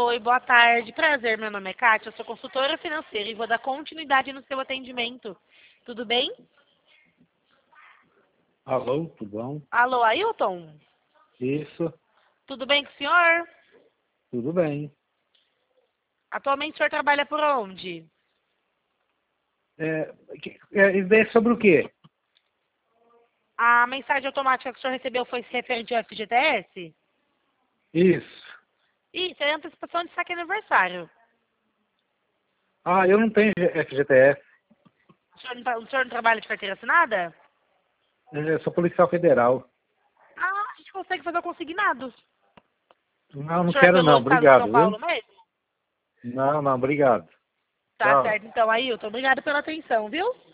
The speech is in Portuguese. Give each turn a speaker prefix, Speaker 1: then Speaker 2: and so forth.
Speaker 1: Oi, boa tarde. Prazer, meu nome é Kátia, eu sou consultora financeira e vou dar continuidade no seu atendimento. Tudo bem?
Speaker 2: Alô, tudo bom?
Speaker 1: Alô, Ailton?
Speaker 2: Isso,
Speaker 1: Tudo bem com o senhor?
Speaker 2: tudo bem.
Speaker 1: Atualmente o senhor trabalha por onde?
Speaker 2: Ideia sobre o quê?
Speaker 1: A mensagem automática que o senhor recebeu foi referente ao FGTS?
Speaker 2: Isso.
Speaker 1: Isso, é antecipação de saque aniversário.
Speaker 2: Ah, eu não tenho FGTS.
Speaker 1: O senhor não trabalha de carteira assinada?
Speaker 2: Eu sou policial federal.
Speaker 1: Ah, a gente consegue fazer o consignado.
Speaker 2: Não,
Speaker 1: O
Speaker 2: não
Speaker 1: senhor é
Speaker 2: quero
Speaker 1: pelo
Speaker 2: não.
Speaker 1: estado de São
Speaker 2: Obrigado, viu?
Speaker 1: Paulo mesmo?
Speaker 2: Não, obrigado.
Speaker 1: Tá
Speaker 2: Tchau.
Speaker 1: certo, então, Ailton. Obrigado pela atenção, viu?